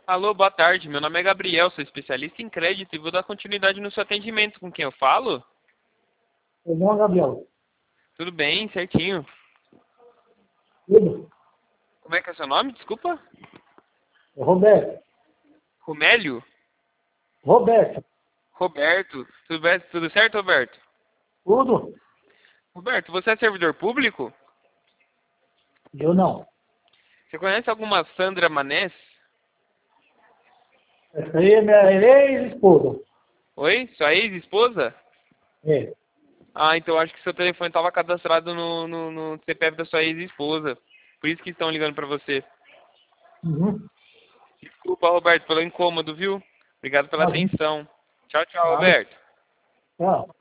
Alô, boa tarde. Meu nome é Gabriel, sou especialista em crédito e vou dar continuidade no seu atendimento. Com quem eu falo? Tudo bom, Gabriel? Tudo bem, certinho. Tudo? Como é que é seu nome? Desculpa? Roberto. Romélio? Roberto. Roberto. Tudo certo, Roberto? Tudo? Roberto, você é servidor público? Eu não. Você conhece alguma Sandra Manés? Essa aí é minha ex-esposa. Oi? Sua ex-esposa? É. Ah, então acho que seu telefone estava cadastrado no CPF da sua ex-esposa. Por isso que estão ligando para você. Uhum. Desculpa, Roberto, pelo incômodo, viu? Obrigado pela Imagina. atenção. Tchau, tchau, Nada. Roberto. Tchau.